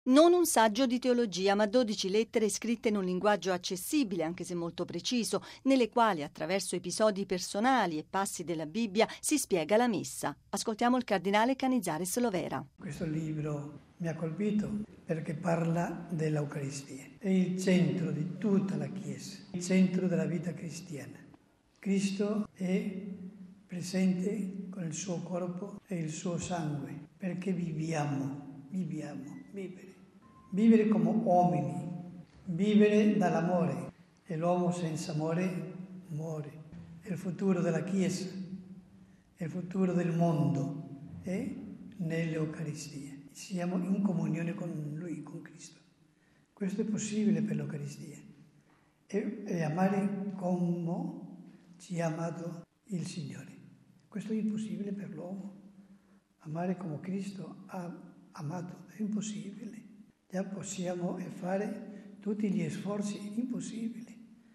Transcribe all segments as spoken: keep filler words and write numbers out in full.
Non un saggio di teologia, ma dodici lettere scritte in un linguaggio accessibile, anche se molto preciso, nelle quali, attraverso episodi personali e passi della Bibbia, si spiega la Messa. Ascoltiamo il cardinale Canizares Lovera. Questo libro mi ha colpito perché parla dell'Eucaristia. È il centro di tutta la Chiesa, il centro della vita cristiana. Cristo è presente con il suo corpo e il suo sangue, perché viviamo, viviamo, vivere. Vivere come uomini, vivere dall'amore. E l'uomo senza amore muore. È il futuro della Chiesa, è il futuro del mondo, è nell'Eucaristia. Siamo in comunione con Lui, con Cristo. Questo è possibile per l'Eucaristia. E, e amare come ci ha amato il Signore. Questo è impossibile per l'uomo. Amare come Cristo ha amato è impossibile. Già possiamo fare tutti gli sforzi impossibili,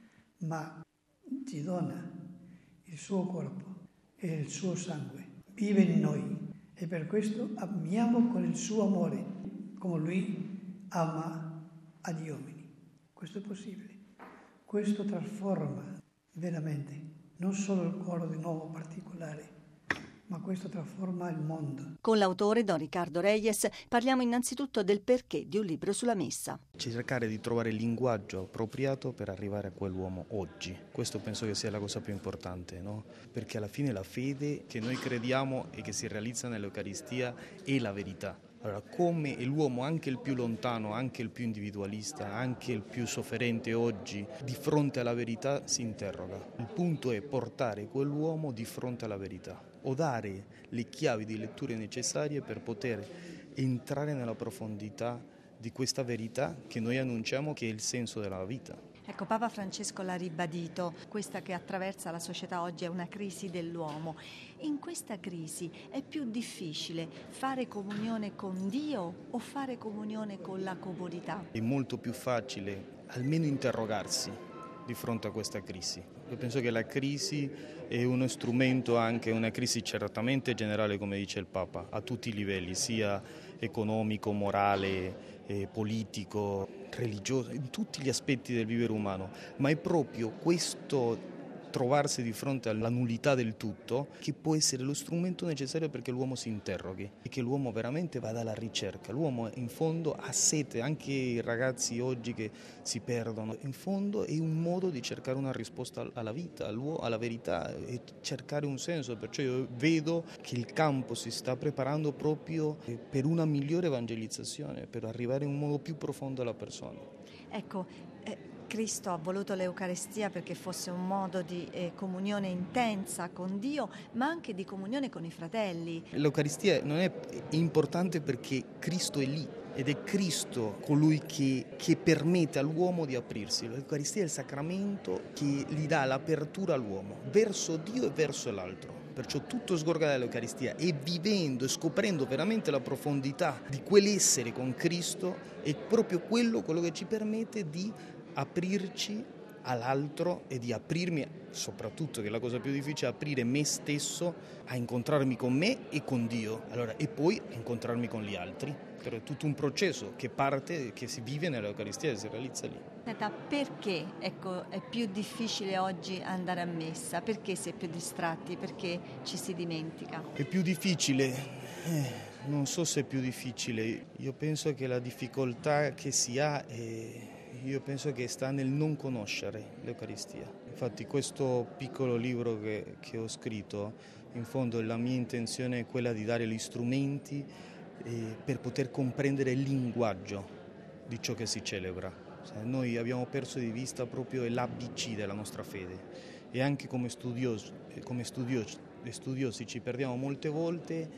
ma ci dona il suo corpo e il suo sangue. Vive in noi e per questo amiamo con il suo amore, come Lui ama agli uomini. Questo è possibile. Questo trasforma veramente non solo il cuore di un uomo particolare, ma questo trasforma il mondo. Con l'autore Don Ricardo Reyes parliamo innanzitutto del perché di un libro sulla Messa. Cercare di trovare il linguaggio appropriato per arrivare a quell'uomo oggi. Questo penso che sia la cosa più importante, no? Perché alla fine la fede che noi crediamo e che si realizza nell'Eucaristia è la verità. Allora, come l'uomo, anche il più lontano, anche il più individualista, anche il più sofferente oggi, di fronte alla verità si interroga. Il punto è portare quell'uomo di fronte alla verità o dare le chiavi di letture necessarie per poter entrare nella profondità di questa verità che noi annunciamo che è il senso della vita. Ecco, Papa Francesco l'ha ribadito, questa che attraversa la società oggi è una crisi dell'uomo. In questa crisi è più difficile fare comunione con Dio o fare comunione con la comunità? È molto più facile almeno interrogarsi di fronte a questa crisi. Io penso che la crisi è uno strumento, anche una crisi certamente generale, come dice il Papa, a tutti i livelli, sia economico, morale, eh, politico, religioso, in tutti gli aspetti del vivere umano, ma è proprio questo trovarsi di fronte alla nullità del tutto che può essere lo strumento necessario perché l'uomo si interroghi e che l'uomo veramente vada alla ricerca. L'uomo in fondo ha sete, anche i ragazzi oggi che si perdono, in fondo è un modo di cercare una risposta alla vita, alla verità e cercare un senso. Perciò io vedo che il campo si sta preparando proprio per una migliore evangelizzazione, per arrivare in un modo più profondo alla persona. Ecco, eh... Cristo ha voluto l'Eucaristia perché fosse un modo di eh, comunione intensa con Dio, ma anche di comunione con i fratelli. L'Eucaristia non è importante perché Cristo è lì ed è Cristo colui che, che permette all'uomo di aprirsi. L'Eucaristia è il sacramento che gli dà l'apertura all'uomo verso Dio e verso l'altro. Perciò tutto sgorga dall'Eucaristia e vivendo e scoprendo veramente la profondità di quell'essere con Cristo è proprio quello, quello che ci permette di aprirci all'altro e di aprirmi, soprattutto che è la cosa più difficile, aprire me stesso a incontrarmi con me e con Dio, allora, e poi incontrarmi con gli altri. Però è tutto un processo che parte, che si vive nell'Eucaristia e si realizza lì. Senta, perché ecco, è più difficile oggi andare a messa? Perché si è più distratti? Perché ci si dimentica? È più difficile? Eh, non so se è più difficile. Io penso che la difficoltà che si ha è... Io penso che sta nel non conoscere l'Eucaristia. Infatti questo piccolo libro che, che ho scritto, in fondo la mia intenzione è quella di dare gli strumenti eh, per poter comprendere il linguaggio di ciò che si celebra. Cioè, noi abbiamo perso di vista proprio l'A B C della nostra fede e anche come studiosi, come studiosi, studiosi ci perdiamo molte volte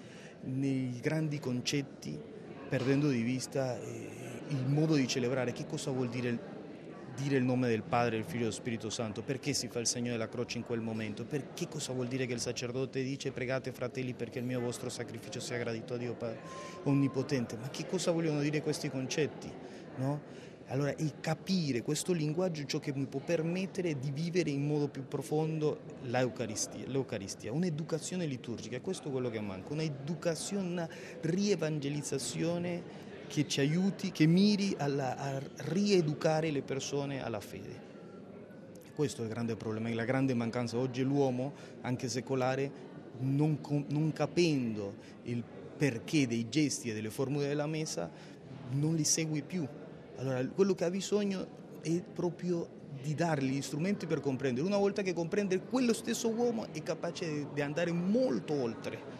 nei grandi concetti, perdendo di vista eh, il modo di celebrare, che cosa vuol dire dire il nome del Padre, del Figlio e dello Spirito Santo, perché si fa il segno della croce in quel momento, perché cosa vuol dire che il sacerdote dice pregate fratelli perché il mio vostro sacrificio sia gradito a Dio Padre Onnipotente, ma che cosa vogliono dire questi concetti, no? Allora, e capire questo linguaggio è ciò che mi può permettere di vivere in modo più profondo l'Eucaristia, l'Eucaristia. Un'educazione liturgica, questo è quello che manca, un'educazione, una rievangelizzazione che ci aiuti, che miri alla, a rieducare le persone alla fede. Questo è il grande problema, la grande mancanza. Oggi l'uomo, anche secolare, non, non capendo il perché dei gesti e delle formule della messa, non li segue più. Allora, quello che ha bisogno è proprio di dargli gli strumenti per comprendere. Una volta che comprende, quello stesso uomo è capace di andare molto oltre.